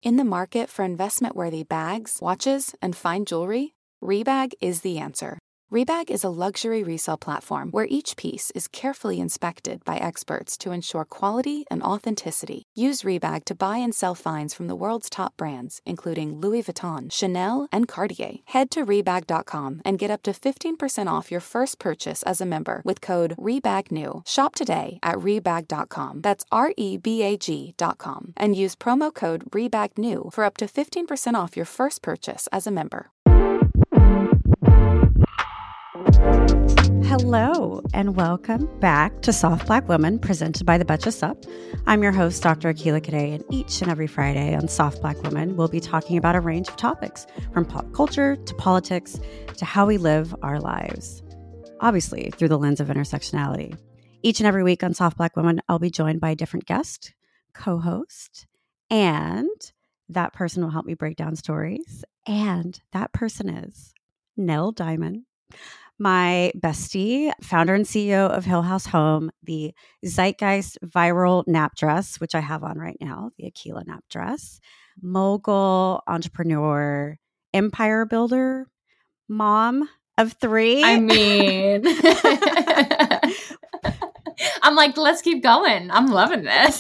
In the market for investment-worthy bags, watches, and fine jewelry, Rebag is the answer. Rebag is a luxury resale platform where each piece is carefully inspected by experts to ensure quality and authenticity. Use Rebag to buy and sell finds from the world's top brands, including Louis Vuitton, Chanel, and Cartier. Head to Rebag.com and get up to 15% off your first purchase as a member with code REBAGNEW. Shop today at Rebag.com. That's REBAG.com. And use promo code REBAGNEW for up to 15% off your first purchase as a member. Hello, and welcome back to Soft Black Woman, presented by the Betches Sup. I'm your host, Dr. Akila Kadei, and each and every Friday on Soft Black Woman, we'll be talking about a range of topics, from pop culture to politics to how we live our lives, obviously through the lens of intersectionality. Each and every week on Soft Black Woman, I'll be joined by a different guest, co-host, and that person will help me break down stories. And that person is Nell Diamond, my bestie, founder and CEO of Hill House Home, the Zeitgeist viral nap dress, which I have on right now, the Akila nap dress, mogul, entrepreneur, empire builder, mom of 3. I mean, I'm like, let's keep going. I'm loving this.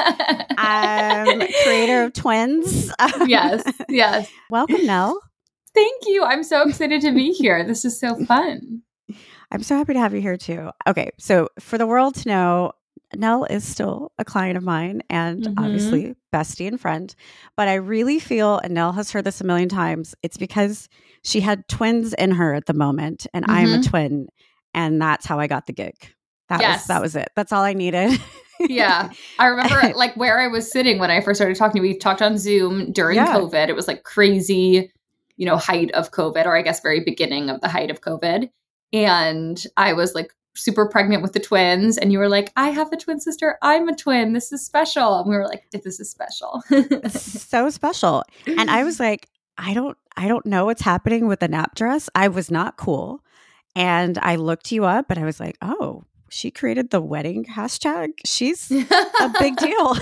Creator of twins. Yes. Welcome, Nell. Thank you. I'm so excited to be here. This is so fun. I'm so happy to have you here too. Okay, so for the world to know, Nell is still a client of mine and obviously bestie and friend. But I really feel, and Nell has heard this a million times, it's because she had twins in her at the moment, and I'm a twin, and that's how I got the gig. That was it. That's all I needed. Yeah. I remember like where I was sitting when I first started talking to you. We talked on Zoom during COVID. It was like crazy, height of COVID, or I guess very beginning of the height of COVID. And I was like super pregnant with the twins. And you were like, I have a twin sister. I'm a twin. This is special. And we were like, this is special. So special. And I was like, I don't know what's happening with the nap dress. I was not cool. And I looked you up and I was like, oh, she created the wedding hashtag. She's a big deal.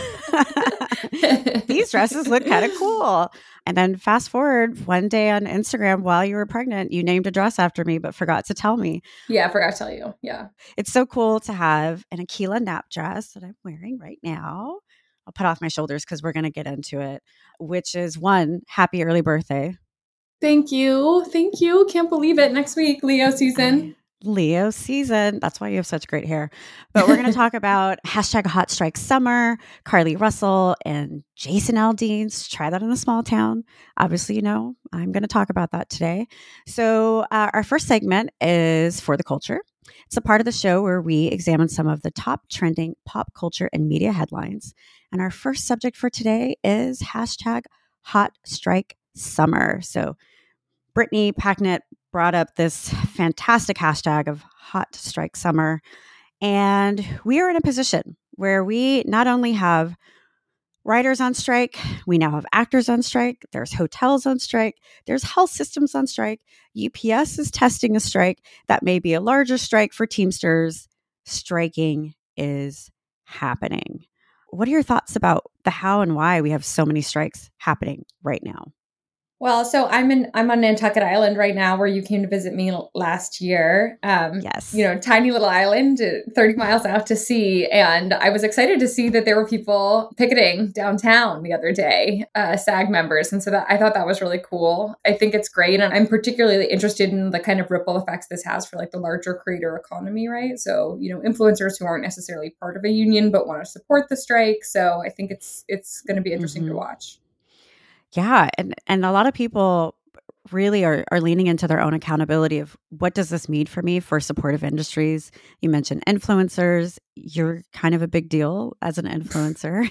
These dresses look kind of cool. And then fast forward one day on Instagram while you were pregnant, you named a dress after me, but forgot to tell me. Yeah, I forgot to tell you. Yeah. It's so cool to have an Akila nap dress that I'm wearing right now. I'll put off my shoulders because we're going to get into it, which is one, happy early birthday. Thank you. Thank you. Can't believe it. Next week, Leo season. Leo season. That's why you have such great hair. But we're going to talk about hashtag Hot Strike Summer, Carly Russell, and Jason Aldean's Try That in a Small Town. Obviously, I'm going to talk about that today. So our first segment is For the Culture. It's a part of the show where we examine some of the top trending pop culture and media headlines. And our first subject for today is hashtag Hot Strike Summer. So Brittany Packnett brought up this fantastic hashtag of Hot Strike Summer. And we are in a position where we not only have writers on strike, we now have actors on strike, there's hotels on strike, there's health systems on strike, UPS is testing a strike that may be a larger strike for Teamsters. Striking is happening. What are your thoughts about the how and why we have so many strikes happening right now? Well, so I'm on Nantucket Island right now, where you came to visit me last year. Yes. Tiny little island, 30 miles out to sea. And I was excited to see that there were people picketing downtown the other day, SAG members. And so I thought that was really cool. I think it's great. And I'm particularly interested in the kind of ripple effects this has for like the larger creator economy, right? So, influencers who aren't necessarily part of a union, but want to support the strike. So I think it's going to be interesting to watch. Yeah. And a lot of people really are leaning into their own accountability of what does this mean for me for supportive industries. You mentioned influencers. You're kind of a big deal as an influencer.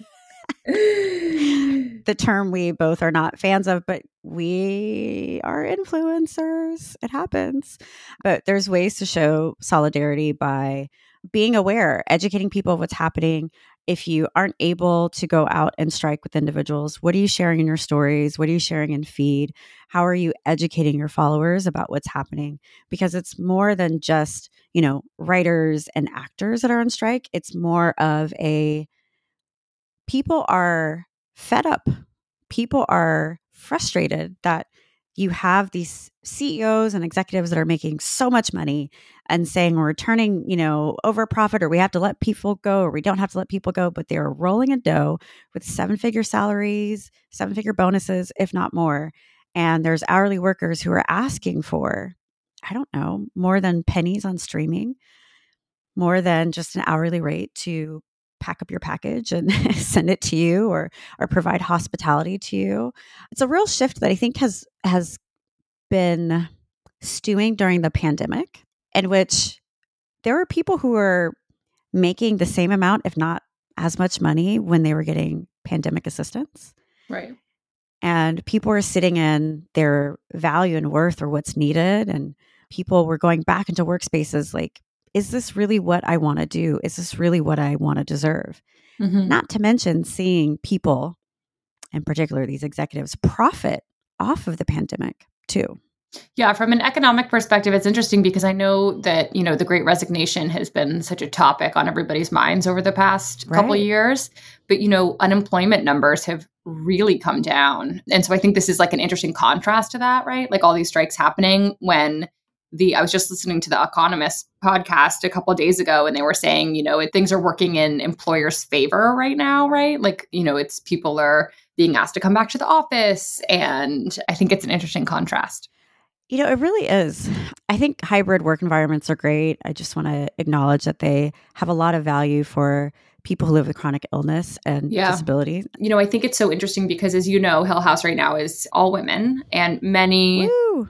The term we both are not fans of, but we are influencers. It happens. But there's ways to show solidarity by being aware, educating people of what's happening. If you aren't able to go out and strike with individuals, what are you sharing in your stories? What are you sharing in feed? How are you educating your followers about what's happening? Because it's more than just, writers and actors that are on strike. It's more of people are fed up. people are frustrated that you have these CEOs and executives that are making so much money and saying we're turning, over profit, or we have to let people go, or we don't have to let people go, but they're rolling a dough with 7-figure salaries, 7-figure bonuses, if not more. And there's hourly workers who are asking for, I don't know, more than pennies on streaming, more than just an hourly rate to pack up your package and send it to you, or provide hospitality to you. It's a real shift that I think has been stewing during the pandemic, in which there were people who were making the same amount, if not as much money, when they were getting pandemic assistance. Right. And people were sitting in their value and worth, or what's needed. And people were going back into workspaces like, is this really what I want to do? Is this really what I want to deserve? Mm-hmm. Not to mention seeing people, in particular these executives, profit off of the pandemic too. Yeah, from an economic perspective, it's interesting because I know that, the Great Resignation has been such a topic on everybody's minds over the past couple of years. But, unemployment numbers have really come down. And so I think this is like an interesting contrast to that, right? Like all these strikes happening when I was just listening to the Economist podcast a couple of days ago, and they were saying, things are working in employers' favor right now, right? Like, it's people are being asked to come back to the office. And I think it's an interesting contrast. It really is. I think hybrid work environments are great. I just want to acknowledge that they have a lot of value for people who live with chronic illness and disability. I think it's so interesting because, as you know, Hill House right now is all women, and many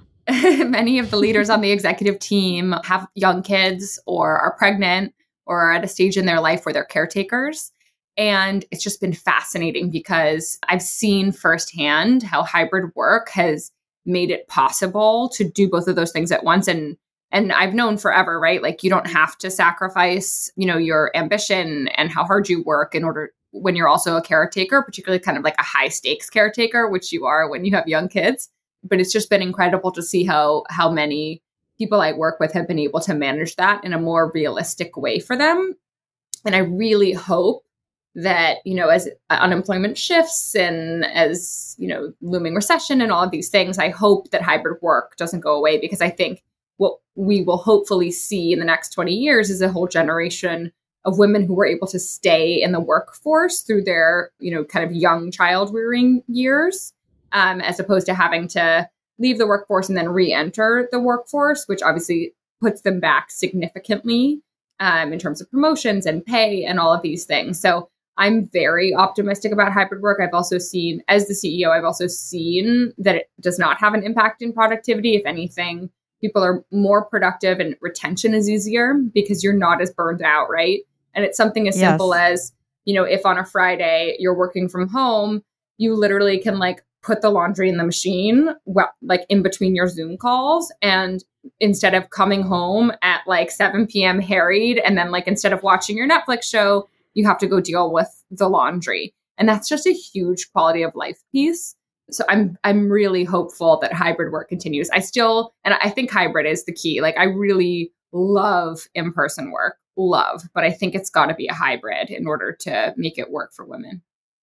of the leaders on the executive team have young kids or are pregnant or are at a stage in their life where they're caretakers. And it's just been fascinating because I've seen firsthand how hybrid work has made it possible to do both of those things at once. And I've known forever, right? Like you don't have to sacrifice, your ambition and how hard you work in order when you're also a caretaker, particularly kind of like a high stakes caretaker, which you are when you have young kids. But it's just been incredible to see how many people I work with have been able to manage that in a more realistic way for them. And I really hope that, as unemployment shifts and as, looming recession and all of these things, I hope that hybrid work doesn't go away, because I think what we will hopefully see in the next 20 years is a whole generation of women who were able to stay in the workforce through their, kind of young child rearing years, as opposed to having to leave the workforce and then re-enter the workforce, which obviously puts them back significantly in terms of promotions and pay and all of these things. So I'm very optimistic about hybrid work. I've also seen, as the CEO, I've also seen that it does not have an impact in productivity. If anything, people are more productive and retention is easier because you're not as burned out, right? And it's something as simple as, if on a Friday you're working from home, you literally can like put the laundry in the machine, like in between your Zoom calls. And instead of coming home at like 7 p.m. harried, and then like instead of watching your Netflix show, you have to go deal with the laundry. And that's just a huge quality of life piece. So I'm really hopeful that hybrid work continues. I think hybrid is the key. Like I really love in-person work, but I think it's got to be a hybrid in order to make it work for women.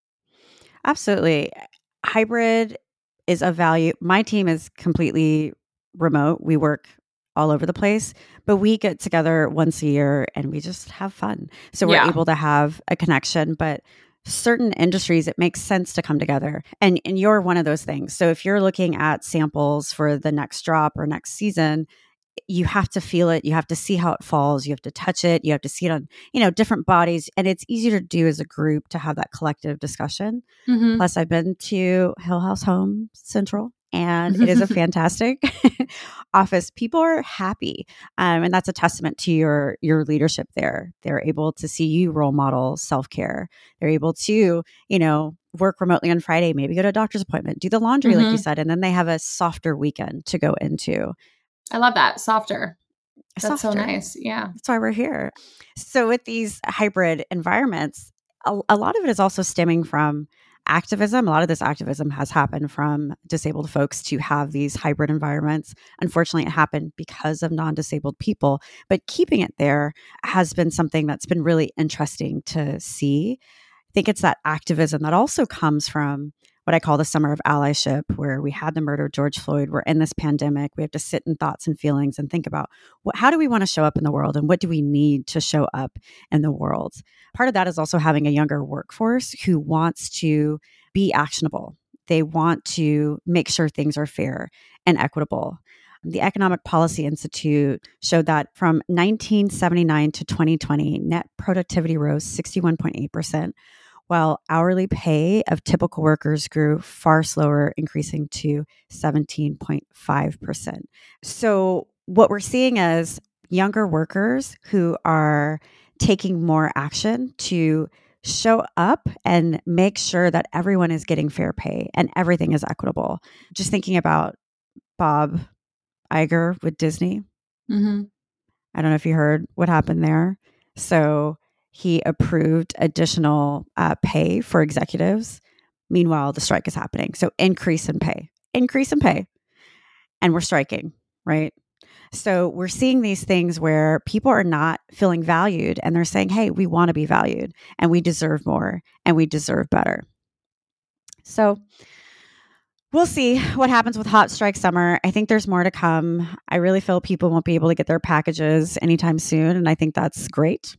Absolutely. Hybrid is a value. My team is completely remote. We work all over the place, but we get together once a year and we just have fun. So we're able to have a connection, but certain industries, it makes sense to come together. And you're one of those things. So if you're looking at samples for the next drop or next season, you have to feel it. You have to see how it falls. You have to touch it. You have to see it on, different bodies. And it's easier to do as a group to have that collective discussion. Mm-hmm. Plus, I've been to Hill House Home Central, and it is a fantastic office. People are happy. And that's a testament to your leadership there. They're able to see you role model self-care. They're able to, work remotely on Friday, maybe go to a doctor's appointment, do the laundry, like you said, and then they have a softer weekend to go into. I love that. Softer. That's so nice. Yeah. That's why we're here. So with these hybrid environments, a lot of it is also stemming from activism. A lot of this activism has happened from disabled folks to have these hybrid environments. Unfortunately, it happened because of non-disabled people, but keeping it there has been something that's been really interesting to see. I think it's that activism that also comes from what I call the summer of allyship, where we had the murder of George Floyd. We're in this pandemic. We have to sit in thoughts and feelings and think about how do we want to show up in the world and what do we need to show up in the world. Part of that is also having a younger workforce who wants to be actionable. They want to make sure things are fair and equitable. The Economic Policy Institute showed that from 1979 to 2020, net productivity rose 61.8%, while hourly pay of typical workers grew far slower, increasing to 17.5%. So what we're seeing is younger workers who are taking more action to show up and make sure that everyone is getting fair pay and everything is equitable. Just thinking about Bob Iger with Disney. Mm-hmm. I don't know if you heard what happened there. So he approved additional pay for executives. Meanwhile, the strike is happening. So increase in pay. And we're striking, right? So we're seeing these things where people are not feeling valued and they're saying, hey, we want to be valued and we deserve more and we deserve better. So we'll see what happens with Hot Strike Summer. I think there's more to come. I really feel people won't be able to get their packages anytime soon. And I think that's great.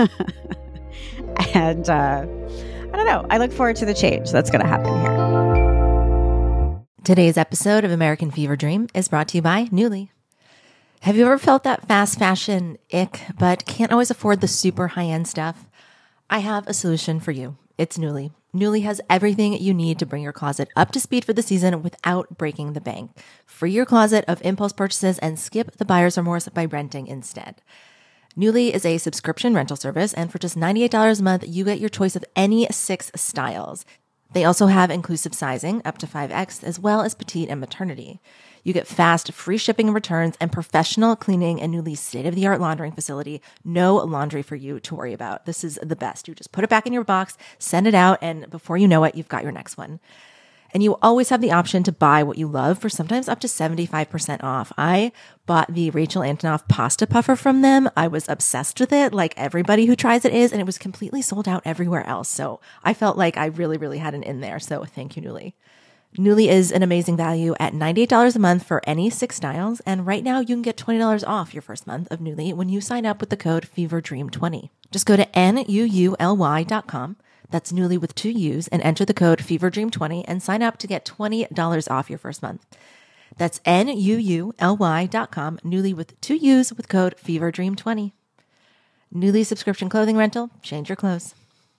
And I don't know. I look forward to the change that's going to happen here. Today's episode of American Fever Dream is brought to you by Nuuly. Have you ever felt that fast fashion ick, but can't always afford the super high-end stuff? I have a solution for you. It's Nuuly. Nuuly has everything you need to bring your closet up to speed for the season without breaking the bank. Free your closet of impulse purchases and skip the buyer's remorse by renting instead. Nuuly is a subscription rental service, and for just $98 a month, you get your choice of any 6 styles. They also have inclusive sizing, up to 5X, as well as petite and maternity. You get fast, free shipping and returns, and professional cleaning and Nuuly's state-of-the-art laundering facility. No laundry for you to worry about. This is the best. You just put it back in your box, send it out, and before you know it, you've got your next one. And you always have the option to buy what you love for sometimes up to 75% off. I bought the Rachel Antonoff pasta puffer from them. I was obsessed with it, like everybody who tries it is, and it was completely sold out everywhere else. So I felt like I really, really had an in there. So thank you, Nuuly. Nuuly is an amazing value at $98 a month for any 6 styles. And right now you can get $20 off your first month of Nuuly when you sign up with the code FEVERDREAM20. Just go to NUULY.com. That's Nuuly with 2 U's, and enter the code FEVERDREAM20 and sign up to get $20 off your first month. That's NUULY.com, Nuuly with 2 U's with code FEVERDREAM20. Nuuly subscription clothing rental, change your clothes.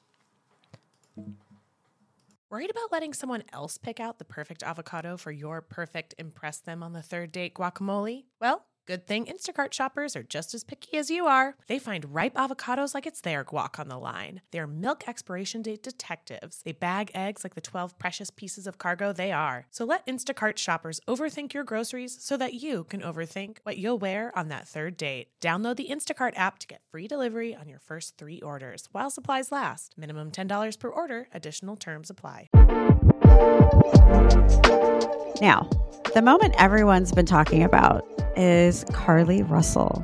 Worried about letting someone else pick out the perfect avocado for your perfect impress them on the third date guacamole? Well, good thing Instacart shoppers are just as picky as you are. They find ripe avocados like it's their guac on the line. They're milk expiration date detectives. They bag eggs like the 12 precious pieces of cargo they are. So let Instacart shoppers overthink your groceries so that you can overthink what you'll wear on that third date. Download the Instacart app to get free delivery on your first 3 orders while supplies last. Minimum $10 per order. Additional terms apply. Now, the moment everyone's been talking about is Carlee Russell.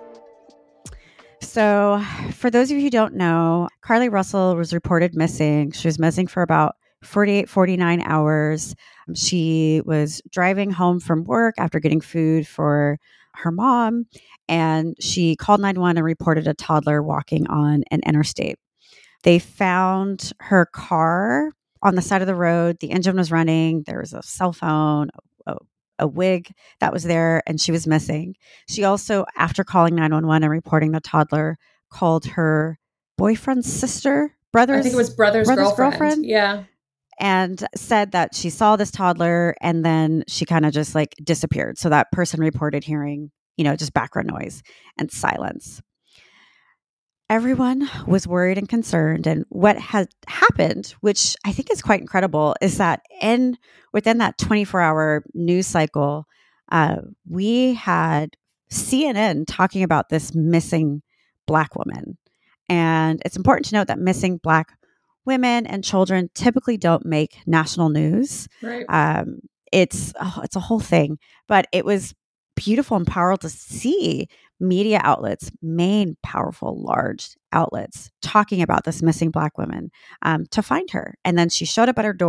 So for those of you who don't know, Carlee Russell was reported missing. She was missing for about 48, 49 hours. She was driving home from work after getting food for her mom, and she called 911 and reported a toddler walking on an interstate. They found her car on the side of the road. The engine was running. There was a cell phone, a wig that was there, and she was missing. She also, after calling 911 and reporting the toddler, called her boyfriend's sister, I think it was brother's girlfriend. Yeah. And said that she saw this toddler and then she kind of just like disappeared. So that person reported hearing, just background noise and silence. Everyone was worried and concerned. And what had happened, which I think is quite incredible, is that within that 24-hour news cycle, we had CNN talking about this missing Black woman. And it's important to note that missing Black women and children typically don't make national news. Right. It's a whole thing, but it was beautiful and powerful to see media outlets, main powerful, large outlets talking about this missing Black woman to find her. And then she showed up at her door.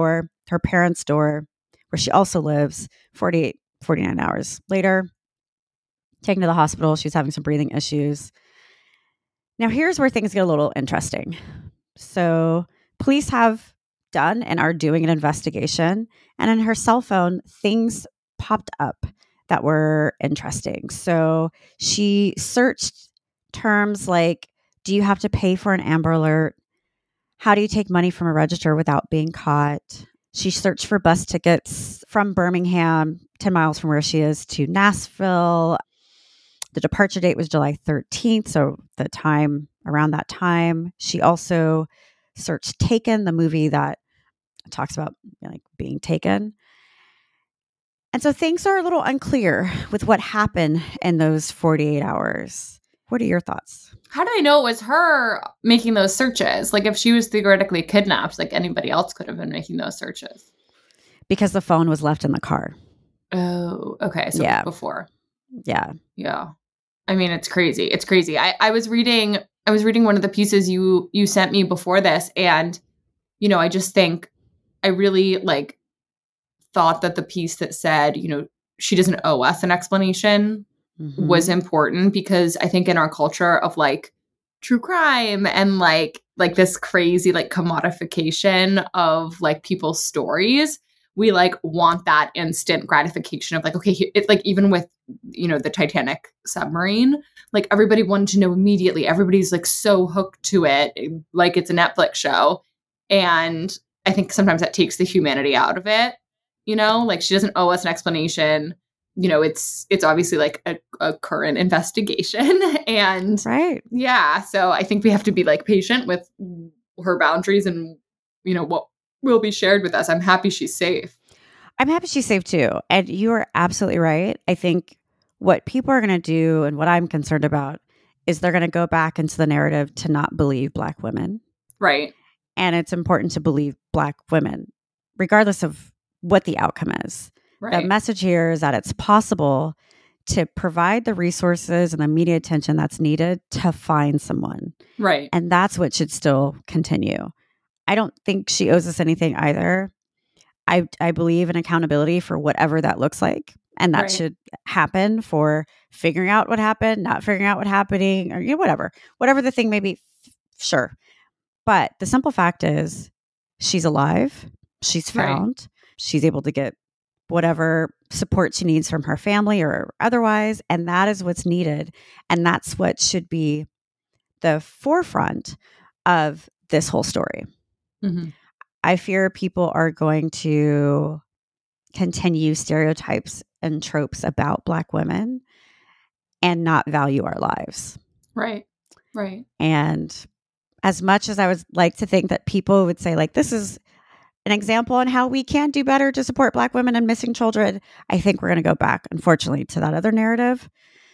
her parents' door, where she also lives, 49 hours later, taken to the hospital. She's having some breathing issues. Now, here's where things get a little interesting. So police have done and are doing an investigation. And in her cell phone, things popped up that were interesting. So she searched terms like, do you have to pay for an Amber Alert? How do you take money from a register without being caught? She searched for bus tickets from Birmingham, 10 miles from where she is, to Nashville. The departure date was July 13th, so around that time. She also searched Taken, the movie that talks about like being taken. And so things are a little unclear with what happened in those 48 hours. What are your thoughts? How do I know it was her making those searches? Like if she was theoretically kidnapped, like anybody else could have been making those searches. Because the phone was left in the car. Oh, okay. So Yeah. before. Yeah. Yeah. I mean, it's crazy. It's crazy. I was reading one of the pieces you sent me before this, and I just think I really like thought that the piece that said, she doesn't owe us an explanation was important, because I think in our culture of like true crime and like this crazy like commodification of like people's stories, we like want that instant gratification of like, okay, it's like even with, the Titanic submarine, like everybody wanted to know immediately. Everybody's like so hooked to it, like it's a Netflix show. And I think sometimes that takes the humanity out of it, like she doesn't owe us an explanation. It's obviously like a current investigation. And right. Yeah. So I think we have to be like patient with her boundaries and, what will be shared with us. I'm happy she's safe. I'm happy she's safe too. And you are absolutely right. I think what people are going to do and what I'm concerned about is they're going to go back into the narrative to not believe Black women. Right. And it's important to believe Black women, regardless of what the outcome is. Right. The message here is that it's possible to provide the resources and the media attention that's needed to find someone. Right. And that's what should still continue. I don't think she owes us anything either. I believe in accountability for whatever that looks like. And that should happen for figuring out what happened, not figuring out what happening, or whatever the thing may be. Sure. But the simple fact is she's alive. She's found. She's able to get whatever support she needs from her family or otherwise. And that is what's needed. And that's what should be the forefront of this whole story. Mm-hmm. I fear people are going to continue stereotypes and tropes about Black women and not value our lives. Right. Right. And as much as I would like to think that people would say, like, this is an example on how we can do better to support Black women and missing children, I think we're going to go back, unfortunately, to that other narrative,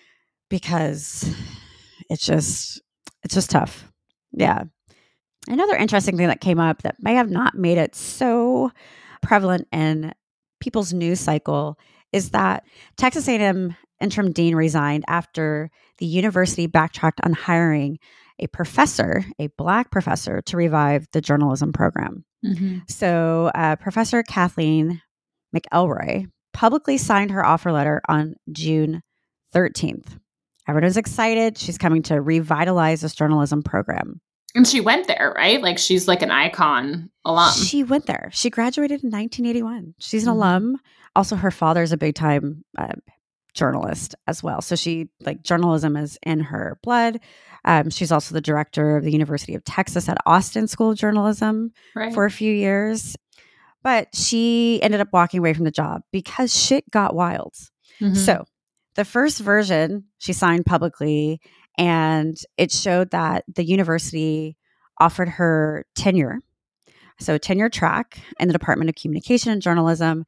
because it's just tough. Yeah. Another interesting thing that came up that may have not made it so prevalent in people's news cycle is that Texas A&M interim dean resigned after the university backtracked on hiring a Black professor, to revive the journalism program. Mm-hmm. So Professor Kathleen McElroy publicly signed her offer letter on June 13th. Everyone was excited. She's coming to revitalize this journalism program. And she went there, right? Like she's like an icon alum. She went there. She graduated in 1981. She's an alum. Also, her father's a big time journalist as well. So journalism is in her blood. She's also the director of the University of Texas at Austin School of Journalism for a few years. But she ended up walking away from the job because shit got wild. Mm-hmm. So the first version she signed publicly, and it showed that the university offered her tenure. So a tenure track in the Department of Communication and Journalism.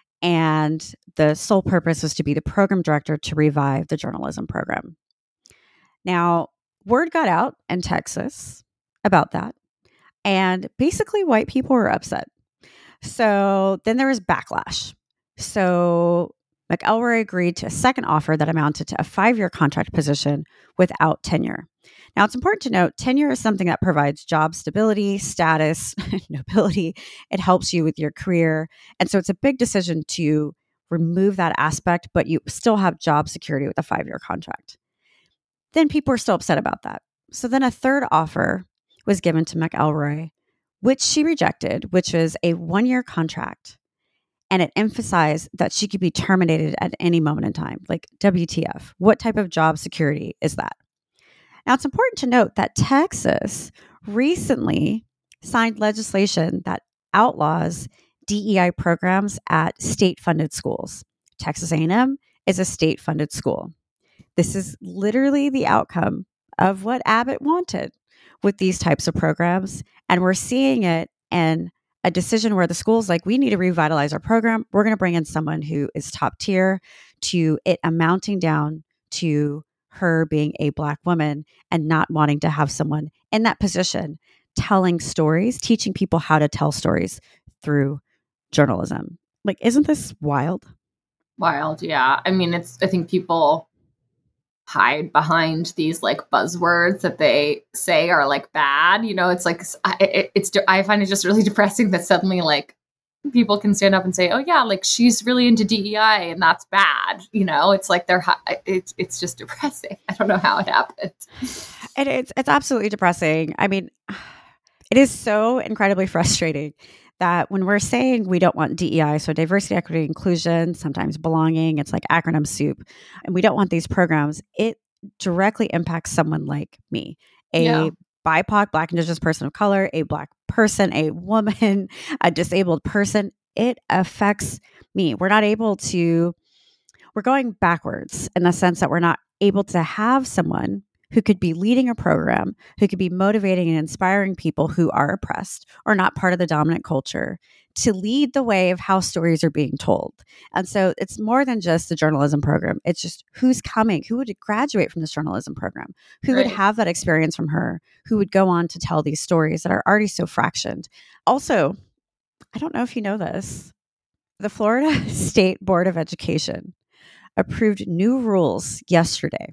And the sole purpose was to be the program director to revive the journalism program. Now, word got out in Texas about that. And basically, white people were upset. So then there was backlash. So McElroy agreed to a second offer that amounted to a 5-year contract position without tenure. Now, it's important to note tenure is something that provides job stability, status, nobility. It helps you with your career. And so it's a big decision to remove that aspect, but you still have job security with a 5-year contract. Then people are still upset about that. So then a third offer was given to McElroy, which she rejected, which was a 1-year contract. And it emphasized that she could be terminated at any moment in time. Like, WTF? What type of job security is that? Now, it's important to note that Texas recently signed legislation that outlaws DEI programs at state-funded schools. Texas A&M is a state-funded school. This is literally the outcome of what Abbott wanted with these types of programs. And we're seeing it in a decision where the school's like, we need to revitalize our program. We're going to bring in someone who is top tier, to it amounting down to her being a Black woman and not wanting to have someone in that position telling stories, teaching people how to tell stories through journalism. Like, isn't this wild? Wild, yeah. I mean, I think people hide behind these like buzzwords that they say are like bad. You know, it's like, I find it just really depressing that suddenly like people can stand up and say, oh yeah, like she's really into DEI and that's bad. You know, it's like it's just depressing. I don't know how it happened. It's absolutely depressing. I mean, it is so incredibly frustrating that when we're saying we don't want DEI, so diversity, equity, inclusion, sometimes belonging, it's like acronym soup, and we don't want these programs, it directly impacts someone like me, a BIPOC, Black Indigenous person of color, a Black person, a woman, a disabled person. It affects me. We're going backwards in the sense that we're not able to have someone who could be leading a program, who could be motivating and inspiring people who are oppressed or not part of the dominant culture to lead the way of how stories are being told. And so it's more than just the journalism program. It's just who's coming, who would graduate from this journalism program, who would have that experience from her, who would go on to tell these stories that are already so fractioned. Also, I don't know if you know this, the Florida State Board of Education approved new rules yesterday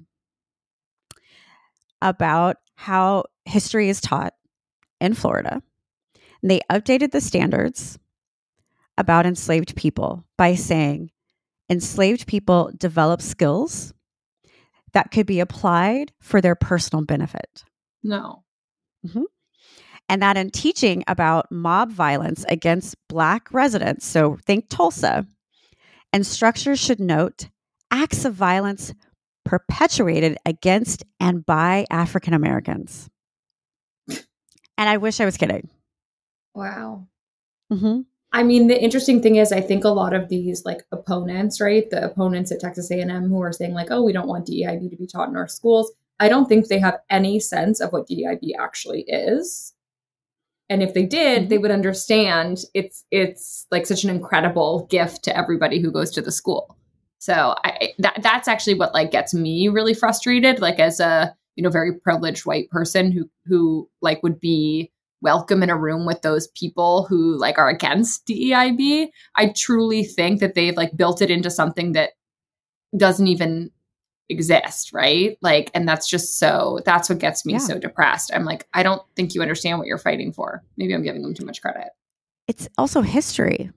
about how history is taught in Florida. And they updated the standards about enslaved people by saying enslaved people develop skills that could be applied for their personal benefit. No. Mm-hmm. And that in teaching about mob violence against Black residents, so think Tulsa, instructors should note acts of violence perpetuated against and by African Americans. And I wish I was kidding. Wow. Mm-hmm. I mean, the interesting thing is, I think a lot of these like opponents, right? The opponents at Texas A&M who are saying like, oh, we don't want DEIB to be taught in our schools. I don't think they have any sense of what DEIB actually is. And if they did, they would understand it's like such an incredible gift to everybody who goes to the school. So that's actually what like gets me really frustrated, like as a, you know, very privileged white person who like would be welcome in a room with those people who like are against DEIB. I truly think that they've like built it into something that doesn't even exist, right? Like, and that's what gets me so depressed. I'm like, I don't think you understand what you're fighting for. Maybe I'm giving them too much credit. It's also history.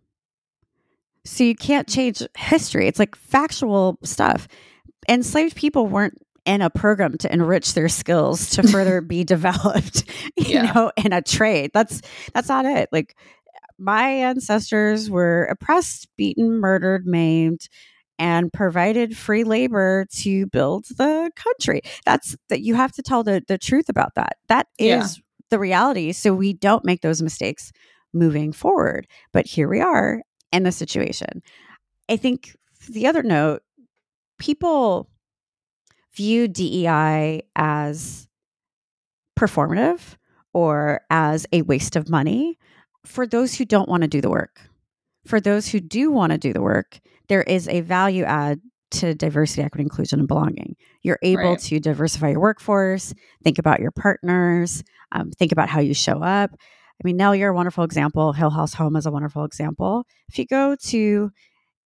So you can't change history. It's like factual stuff. Enslaved people weren't in a program to enrich their skills to further be developed, you know, in a trade. That's not it. Like, my ancestors were oppressed, beaten, murdered, maimed, and provided free labor to build the country. That you have to tell the truth about that. That is the reality. So we don't make those mistakes moving forward. But here we are in the situation. I think the other note, people view DEI as performative or as a waste of money for those who don't want to do the work. For those who do want to do the work, there is a value add to diversity, equity, inclusion, and belonging. You're able to diversify your workforce, think about your partners, think about how you show up. I mean, Nell, you're a wonderful example. Hill House Home is a wonderful example. If you go to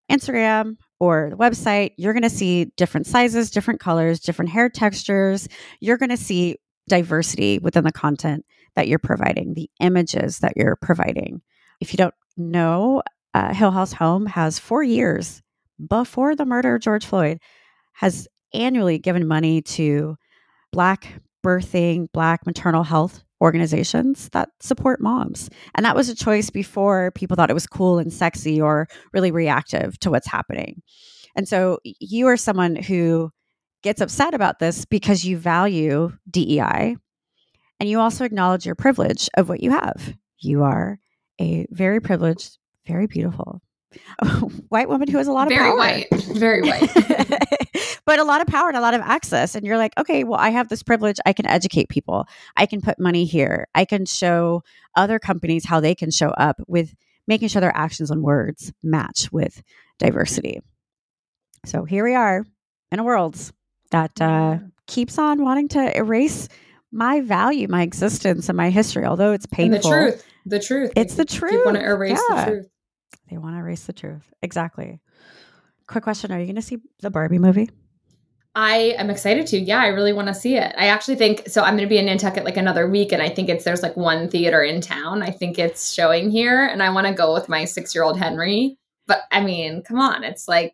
Instagram or the website, you're going to see different sizes, different colors, different hair textures. You're going to see diversity within the content that you're providing, the images that you're providing. If you don't know, Hill House Home has 4 years before the murder of George Floyd, has annually given money to Black birthing, Black maternal health organizations that support moms. And that was a choice before people thought it was cool and sexy or really reactive to what's happening. And so you are someone who gets upset about this because you value DEI and you also acknowledge your privilege of what you have. You are a very privileged, very beautiful white woman who has a lot of Very power. Very white. But a lot of power and a lot of access. And you're like, okay, well, I have this privilege. I can educate people. I can put money here. I can show other companies how they can show up with making sure their actions and words match with diversity. So here we are in a world that keeps on wanting to erase my value, my existence, and my history, although it's painful. And the truth. It's the truth. People want to erase the truth. They want to erase the truth. Exactly. Quick question. Are you going to see the Barbie movie? I am excited to. Yeah, I really want to see it. I actually think, so I'm going to be in Nantucket like another week, and I think there's like one theater in town. I think it's showing here, and I want to go with my 6-year-old Henry. But I mean, come on. It's like,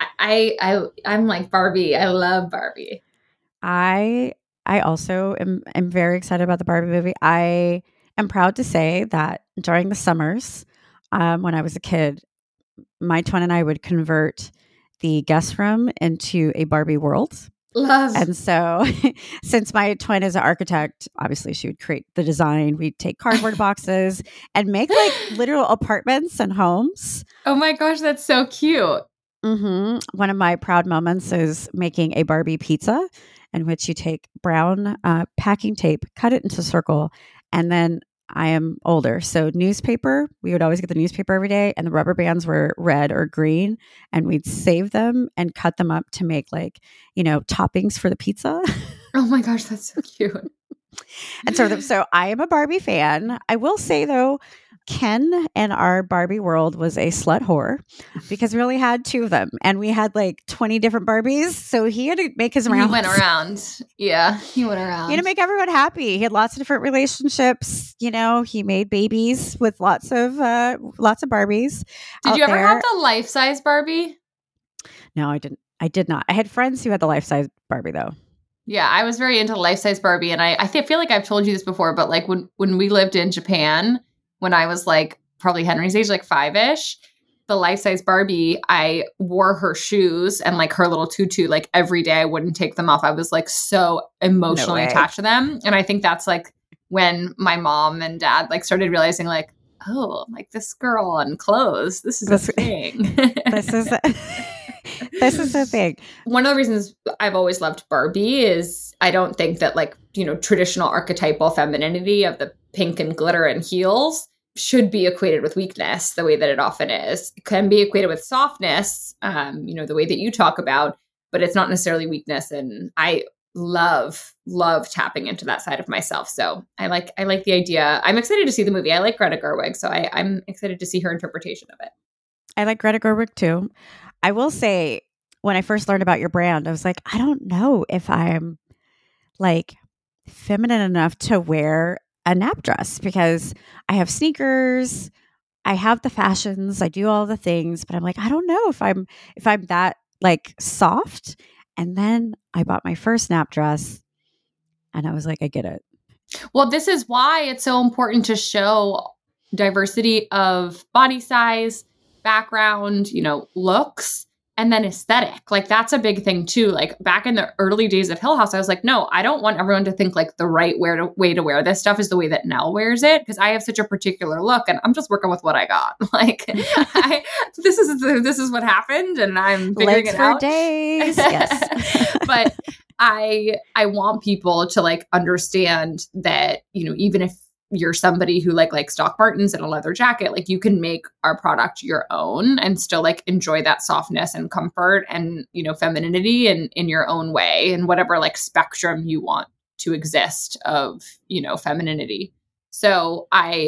I'm like Barbie. I love Barbie. I also am very excited about the Barbie movie. I am proud to say that during the summers, when I was a kid, my twin and I would convert the guest room into a Barbie world. Love. And so since my twin is an architect, obviously she would create the design. We'd take cardboard boxes and make like literal apartments and homes. Oh my gosh, that's so cute. Mm-hmm. One of my proud moments is making a Barbie pizza in which you take brown packing tape, cut it into a circle, and then I am older. So newspaper, we would always get the newspaper every day, and the rubber bands were red or green, and we'd save them and cut them up to make like, toppings for the pizza. Oh my gosh, that's so cute. And so I am a Barbie fan. I will say though, Ken in our Barbie world was a slut whore because we only had 2 of them and we had like 20 different Barbies. So he had to make his rounds. He went around. Yeah, he went around. He had to make everyone happy. He had lots of different relationships. He made babies with lots of Barbies. Did you ever have the life-size Barbie? No, I didn't. I did not. I had friends who had the life-size Barbie though. Yeah, I was very into life-size Barbie. And I feel like I've told you this before, but like when we lived in Japan, when I was like probably Henry's age, like 5-ish, the life-size Barbie, I wore her shoes and like her little tutu like every day. I wouldn't take them off. I was like so emotionally attached to them. And I think that's like when my mom and dad like started realizing like, oh, like this girl and clothes, this is a thing. This is a thing. One of the reasons I've always loved Barbie is I don't think that like, traditional archetypal femininity of the pink and glitter and heels should be equated with weakness the way that it often is. It can be equated with softness, the way that you talk about, but it's not necessarily weakness. And I love tapping into that side of myself. So I like the idea. I'm excited to see the movie. I like Greta Gerwig, so I'm excited to see her interpretation of it. I like Greta Gerwig too. I will say, when I first learned about your brand, I was like, I don't know if I'm like feminine enough to wear a nap dress because I have sneakers, I have the fashions, I do all the things, but I'm like, I don't know if I'm that like soft. And then I bought my first nap dress and I was like, I get it. Well, this is why it's so important to show diversity of body size, background, looks, and then aesthetic. Like that's a big thing too. Like back in the early days of Hill House, I was like, no, I don't want everyone to think like the right way to wear this stuff is the way that Nell wears it. Cause I have such a particular look and I'm just working with what I got. Like this is what happened and I'm figuring it out. For days. Yes. But I want people to like understand that, even if you're somebody who likes Doc Martens and a leather jacket, like you can make our product your own and still like enjoy that softness and comfort and, femininity in your own way and whatever like spectrum you want to exist of, femininity. So I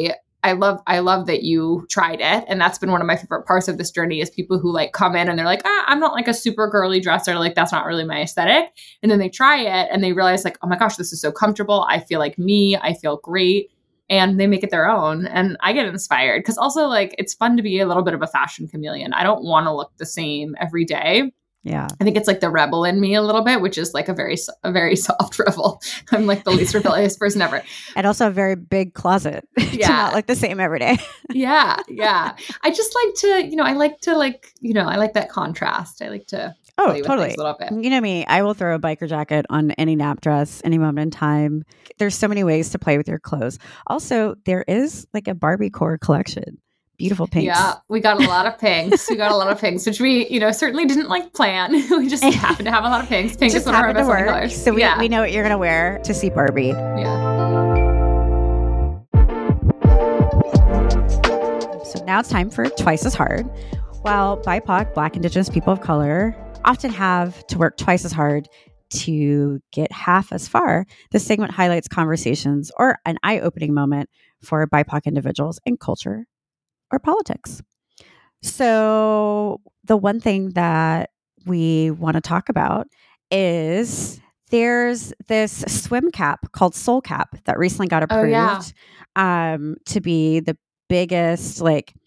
I love that you tried it. And that's been one of my favorite parts of this journey is people who like come in and they're like, I'm not like a super girly dresser. Like that's not really my aesthetic. And then they try it and they realize like, oh my gosh, this is so comfortable. I feel like me, I feel great. And they make it their own. And I get inspired because also like, it's fun to be a little bit of a fashion chameleon. I don't want to look the same every day. Yeah. I think it's like the rebel in me a little bit, which is like a very soft rebel. I'm like the least rebellious person ever. And also a very big closet. Yeah. To not look the same every day. Yeah. I just like to, I like that contrast. I like to play with totally. things a little bit. You know me, I will throw a biker jacket on any nap dress, any moment in time. There's so many ways to play with your clothes. Also, there is like a Barbie core collection. Beautiful pinks. Yeah, we got a lot of pinks. Which we, certainly didn't like plan. We just happened to have a lot of pinks. Pink is one of our best colors. So we know what you're going to wear to see Barbie. Yeah. So now it's time for Twice as Hard. While BIPOC, Black, Indigenous people of color, often have to work twice as hard to get half as far, this segment highlights conversations or an eye-opening moment for BIPOC individuals in culture or politics. So the one thing that we want to talk about is there's this swim cap called Soul Cap that recently got approved to be the biggest,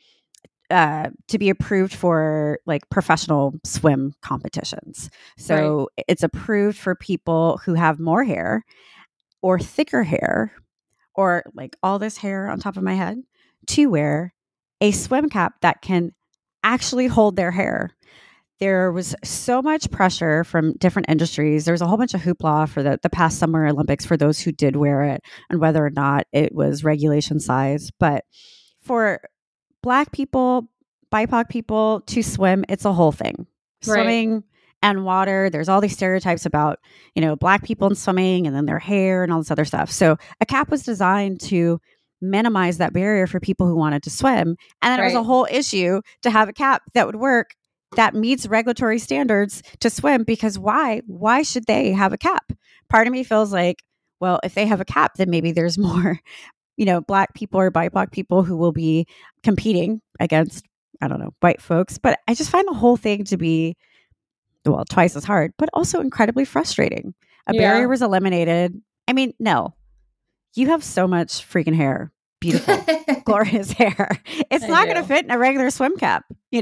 to be approved for like professional swim competitions. So it's approved for people who have more hair or thicker hair or like all this hair on top of my head to wear a swim cap that can actually hold their hair. There was so much pressure from different industries. There was a whole bunch of hoopla for the past Summer Olympics for those who did wear it and whether or not it was regulation size. But for Black people, BIPOC people to swim, it's a whole thing. Swimming and water, there's all these stereotypes about, Black people and swimming and then their hair and all this other stuff. So a cap was designed to minimize that barrier for people who wanted to swim. And then it was a whole issue to have a cap that would work that meets regulatory standards to swim, because why should they have a cap? Part of me feels like, well, if they have a cap, then maybe there's more, Black people or BIPOC people who will be competing against, I don't know, white folks. But I just find the whole thing to be, well, twice as hard, but also incredibly frustrating. A barrier was eliminated. I mean, no. You have so much freaking hair. Beautiful, glorious hair. It's not going to fit in a regular swim cap,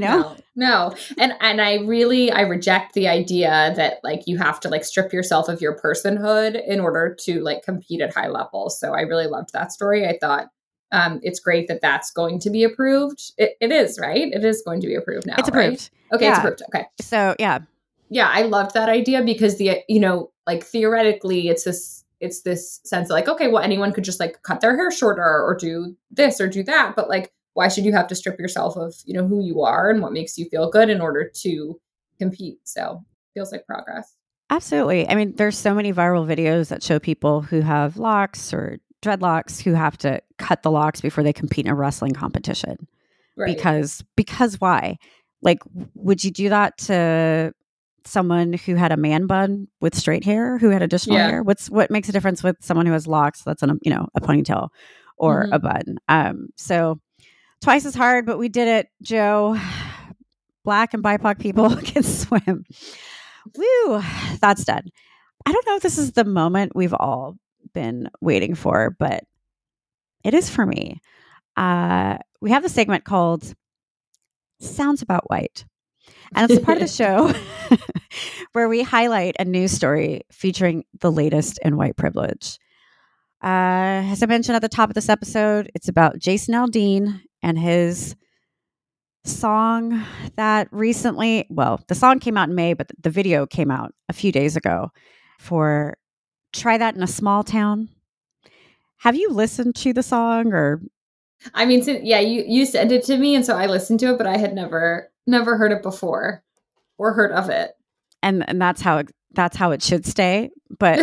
No. And I reject the idea that like you have to like strip yourself of your personhood in order to like compete at high levels. So I really loved that story. I thought it's great that that's going to be approved. It is, right? It is going to be approved now. It's approved. Right? Okay, It's approved. Okay. So yeah. Yeah, I loved that idea because like theoretically it's this sense of like, okay, well, anyone could just like cut their hair shorter or do this or do that. But like, why should you have to strip yourself of, who you are and what makes you feel good in order to compete? So feels like progress. Absolutely. I mean, there's so many viral videos that show people who have locks or dreadlocks who have to cut the locks before they compete in a wrestling competition. Right. Because why? Like, would you do that to someone who had a man bun with straight hair, who had additional hair? What makes a difference with someone who has locks that's in a ponytail or a bun? So twice as hard, but we did it, Joe. Black and BIPOC people can swim. Woo, that's done. I don't know if this is the moment we've all been waiting for, but it is for me. We have the segment called Sounds About White. And it's a part of the show where we highlight a news story featuring the latest in white privilege. As I mentioned at the top of this episode, it's about Jason Aldean and his song that recently, well, the song came out in May, but the video came out a few days ago for Try That in a Small Town. Have you listened to the song or? I mean, you sent it to me, and so I listened to it, but I had never heard it before or heard of it. And that's how it should stay. But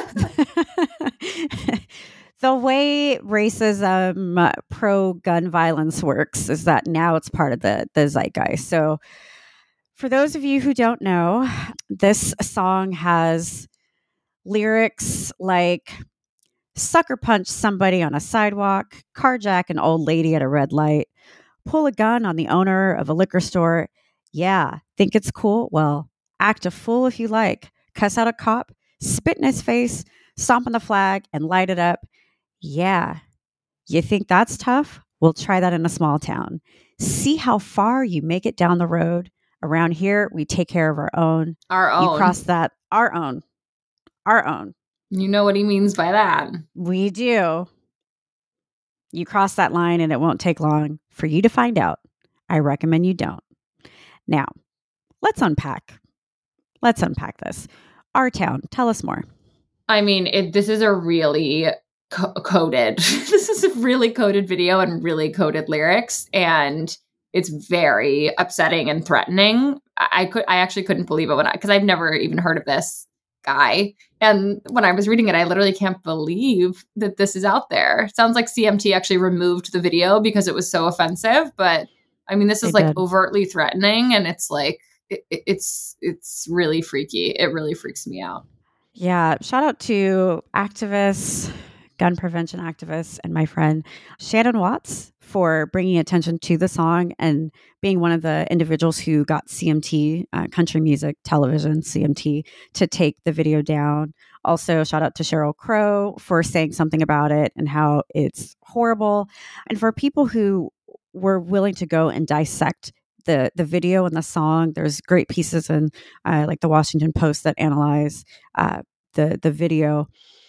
the way racism, pro-gun violence works is that now it's part of the zeitgeist. So for those of you who don't know, this song has lyrics like, sucker punch somebody on a sidewalk, carjack an old lady at a red light, pull a gun on the owner of a liquor store. Yeah, think it's cool? Well, act a fool if you like. Cuss out a cop, spit in his face, stomp on the flag, and light it up. Yeah, you think that's tough? We'll try that in a small town. See how far you make it down the road. Around here, we take care of our own. Our own. You cross that, our own. Our own. You know what he means by that. We do. You cross that line and it won't take long for you to find out. I recommend you don't. Now, let's unpack. Let's unpack this. Our town, tell us more. I mean, this is a really coded, this is a really coded video and really coded lyrics. And it's very upsetting and threatening. I actually couldn't believe it because I've never even heard of this guy. And when I was reading it, I literally can't believe that this is out there. It sounds like CMT actually removed the video because it was so offensive. But I mean, this is like overtly threatening, and it's like, it's really freaky. It really freaks me out. Yeah. Shout out to activists, gun prevention activists, and my friend Shannon Watts for bringing attention to the song and being one of the individuals who got CMT, Country Music Television, CMT, to take the video down. Also, shout out to Sheryl Crow for saying something about it and how it's horrible. And for people who were willing to go and dissect the video and the song, there's great pieces in like the Washington Post that analyze the video.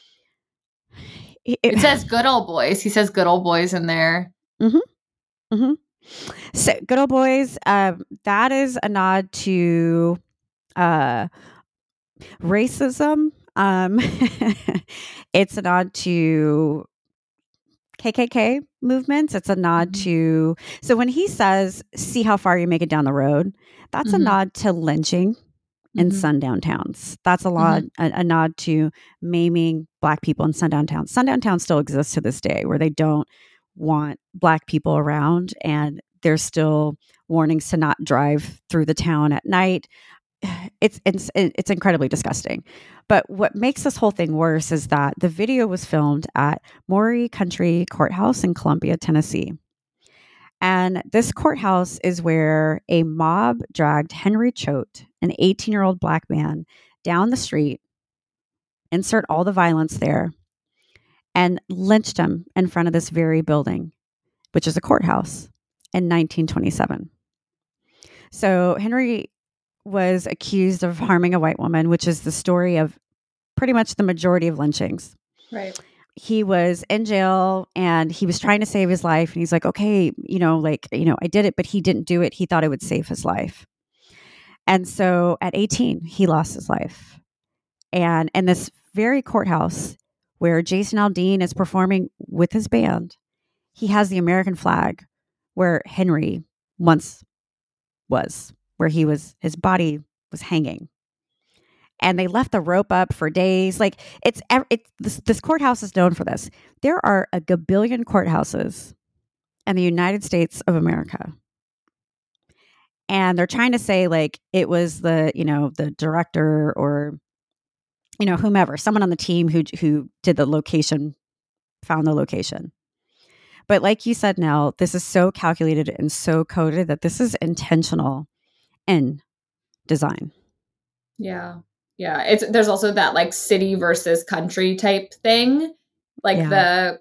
It says good old boys. He says good old boys in there. Mm-hmm. Mm-hmm. So good old boys, that is a nod to racism. It's a nod to KKK movements. It's a nod to, so when he says, see how far you make it down the road, that's a nod to lynching in sundown towns. That's a nod to maiming Black people in sundown towns. Sundown towns still exist to this day where they don't want Black people around, and there's still warnings to not drive through the town at night. It's incredibly disgusting. But what makes this whole thing worse is that the video was filmed at Maury County Courthouse in Columbia, Tennessee. And this courthouse is where a mob dragged Henry Choate, an 18-year-old Black man, down the street, insert all the violence there, and lynched him in front of this very building, which is a courthouse, in 1927. So Henry was accused of harming a white woman, which is the story of pretty much the majority of lynchings. Right. He was in jail and he was trying to save his life. And he's like, okay, I did it, but he didn't do it. He thought it would save his life. And so at 18, he lost his life. And in this very courthouse where Jason Aldean is performing with his band, he has the American flag where Henry once was, where his body was hanging. And they left the rope up for days. Like this courthouse is known for this. There are a gabillion courthouses in the United States of America. And they're trying to say like it was the director or, whomever, someone on the team who did the location, found the location. But like you said, Nell, this is so calculated and so coded that this is intentional in design. Yeah. Yeah. There's also that like city versus country type thing. Like and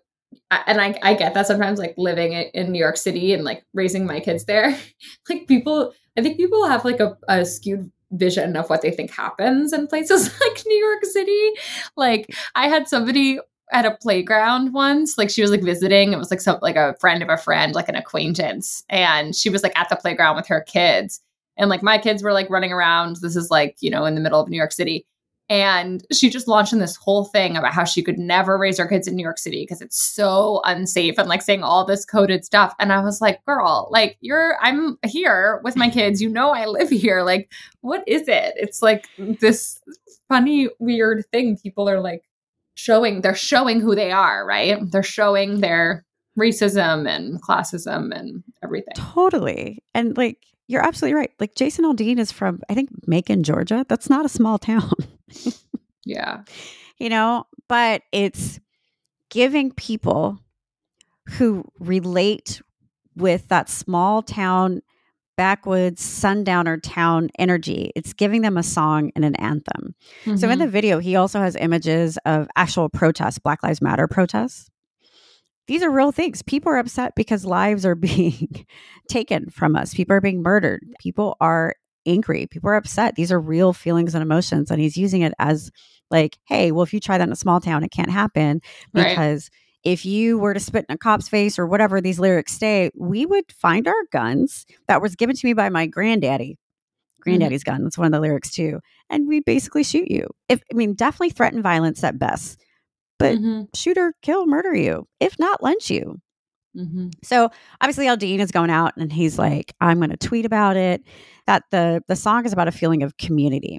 I get that sometimes, like living in New York City and like raising my kids there, like I think people have like a skewed vision of what they think happens in places like New York City. Like I had somebody at a playground once, like she was like visiting. It was like a friend of a friend, like an acquaintance. And she was like at the playground with her kids. And like my kids were like running around. This is like, in the middle of New York City. And she just launched in this whole thing about how she could never raise her kids in New York City because it's so unsafe, and like saying all this coded stuff. And I was like, girl, like I'm here with my kids. I live here. Like, what is it? It's like this funny, weird thing. People are like they're showing who they are, right? They're showing their racism and classism and everything. Totally. And like, you're absolutely right. Like Jason Aldean is from, I think, Macon, Georgia. That's not a small town. Yeah. But it's giving people who relate with that small town, backwoods, sundowner town energy. It's giving them a song and an anthem. Mm-hmm. So in the video, he also has images of actual protests, Black Lives Matter protests. These are real things. People are upset because lives are being taken from us. People are being murdered. People are angry. People are upset. These are real feelings and emotions. And he's using it as like, hey, well, if you try that in a small town, it can't happen because if you were to spit in a cop's face or whatever these lyrics say, we would find our guns that was given to me by my granddaddy's gun. That's one of the lyrics too. And we basically shoot you. Definitely threaten violence at best, but shoot or kill, murder you, if not lynch you. So obviously Aldean is going out and he's like, I'm going to tweet about it, that the song is about a feeling of community.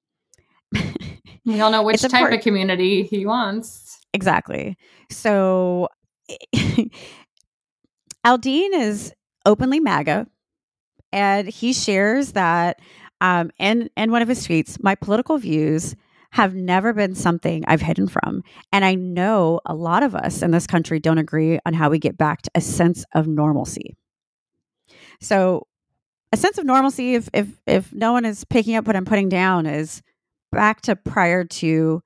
We all know which type of community he wants. Exactly. So Aldean is openly MAGA, and he shares that in one of his tweets, my political views have never been something I've hidden from. And I know a lot of us in this country don't agree on how we get back to a sense of normalcy. So a sense of normalcy, if no one is picking up what I'm putting down, is back to prior to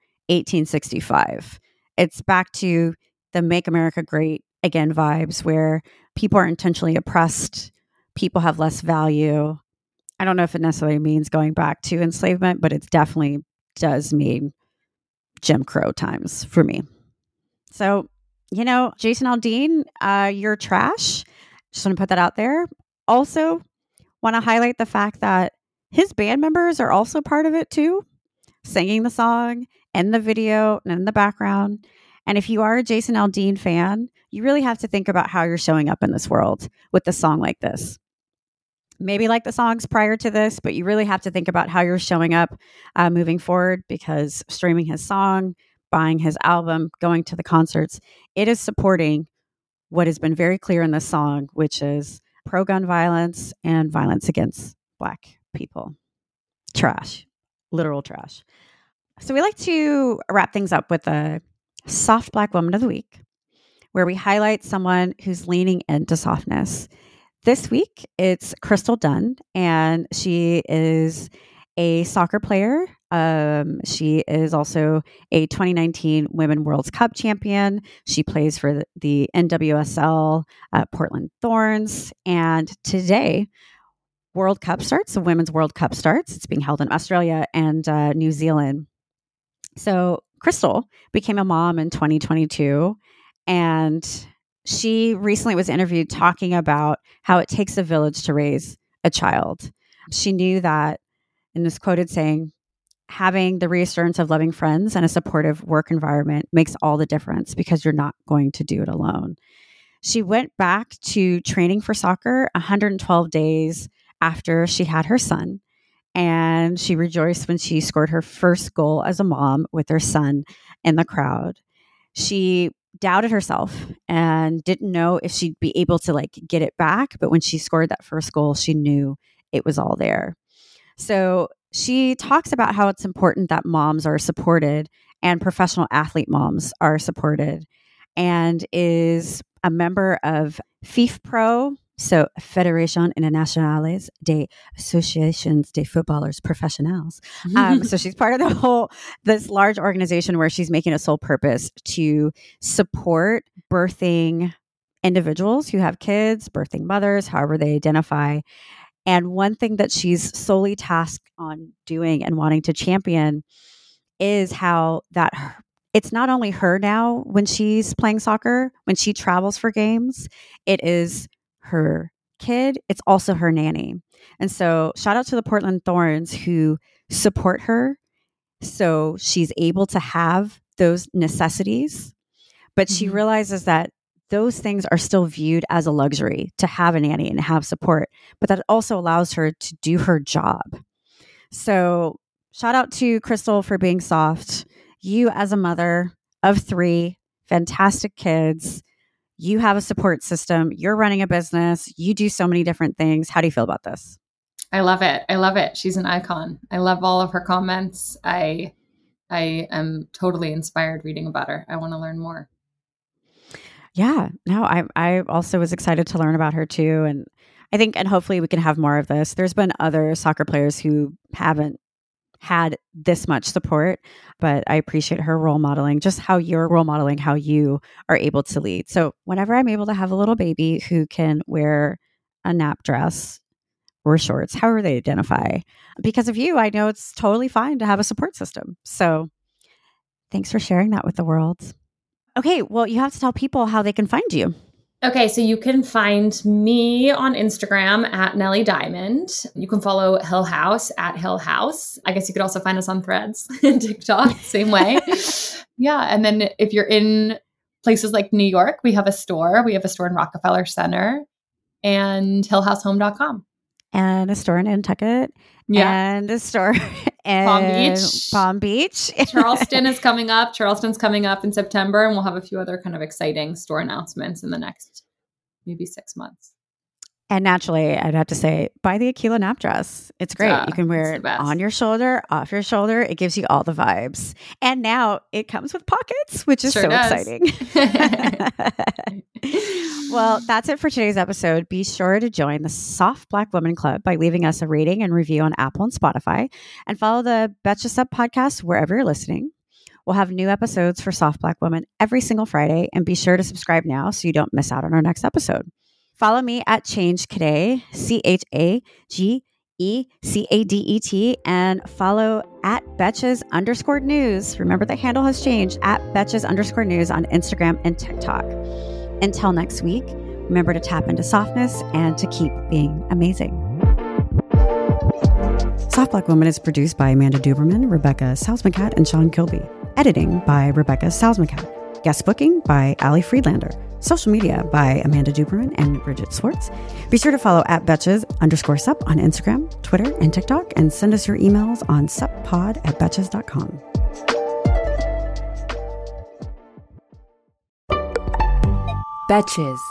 1865. It's back to the Make America Great Again vibes, where people are intentionally oppressed, people have less value. I don't know if it necessarily means going back to enslavement, but it definitely does mean Jim Crow times for me. So, Jason Aldean, you're trash. Just want to put that out there. Also, want to highlight the fact that his band members are also part of it too, singing the song and the video and in the background. And if you are a Jason Aldean fan, you really have to think about how you're showing up in this world with a song like this. Maybe like the songs prior to this, but you really have to think about how you're showing up moving forward, because streaming his song, buying his album, going to the concerts, it is supporting what has been very clear in this song, which is pro-gun violence and violence against Black people. Trash. Literal trash. So we like to wrap things up with a soft Black woman of the week, where we highlight someone who's leaning into softness. This week, it's Crystal Dunn, and she is a soccer player. She is also a 2019 Women World Cup champion. She plays for the NWSL Portland Thorns. And today, World Cup starts. The Women's World Cup starts. It's being held in Australia and New Zealand. So Crystal became a mom in 2022, and she recently was interviewed talking about how it takes a village to raise a child. She knew that, and is quoted saying, having the reassurance of loving friends and a supportive work environment makes all the difference, because you're not going to do it alone. She went back to training for soccer 112 days after she had her son, and she rejoiced when she scored her first goal as a mom with her son in the crowd. She doubted herself and didn't know if she'd be able to get it back. But when she scored that first goal, she knew it was all there. So she talks about how it's important that moms are supported and professional athlete moms are supported, and is a member of FIFPro, so Fédération Internationale des Associations des Footballeurs Professionnels. So she's part of this large organization where she's making a sole purpose to support birthing individuals who have kids, birthing mothers, however they identify. And one thing that she's solely tasked on doing and wanting to champion is how that it's not only her now when she's playing soccer, when she travels for games, it is her kid, it's also her nanny. And so shout out to the Portland Thorns who support her so she's able to have those necessities. But she realizes that those things are still viewed as a luxury, to have a nanny and have support, but that also allows her to do her job. So shout out to Crystal for being soft. You, as a mother of 3 fantastic kids, you have a support system. You're running a business. You do so many different things. How do you feel about this? I love it. I love it. She's an icon. I love all of her comments. I am totally inspired reading about her. I want to learn more. Yeah, no, I also was excited to learn about her too. And I think, and hopefully we can have more of this. There's been other soccer players who haven't had this much support, but I appreciate her role modeling, just how you're role modeling, how you are able to lead. So whenever I'm able to have a little baby who can wear a nap dress or shorts, however they identify, because of you, I know it's totally fine to have a support system. So thanks for sharing that with the world. Okay, well, you have to tell people how they can find you. Okay, so you can find me on Instagram at Nellie Diamond. You can follow Hill House at Hill House. I guess you could also find us on Threads and TikTok, same way. Yeah, and then if you're in places like New York, we have a store. We have a store in Rockefeller Center and hillhousehome.com. And a store in Nantucket. Yeah. And a store in Palm Beach. Charleston is coming up. Charleston's coming up in September, and we'll have a few other kind of exciting store announcements in the next maybe 6 months. And naturally, I'd have to say, buy the Aquila nap dress. It's great. You can wear it on your shoulder, off your shoulder. It gives you all the vibes. And now it comes with pockets, which is exciting. Well, that's it for today's episode. Be sure to join the Soft Black Woman Club by leaving us a rating and review on Apple and Spotify, and follow the Betches Sup podcast wherever you're listening. We'll have new episodes for Soft Black Women every single Friday, and be sure to subscribe now so you don't miss out on our next episode. Follow me at Change Cadet, ChageEcadet, and follow at Betches_news. Remember, the handle has changed, at Betches_news on Instagram and TikTok. Until next week, remember to tap into softness and to keep being amazing. Soft Black Woman is produced by Amanda Duberman, Rebecca Salzmancat, and Sean Kilby. Editing by Rebecca Salzmancat. Guest booking by Ali Friedlander. Social media by Amanda Duberman and Bridget Swartz. Be sure to follow at Betches_Sup on Instagram, Twitter, and TikTok, and send us your emails on suppod@betches.com. Betches.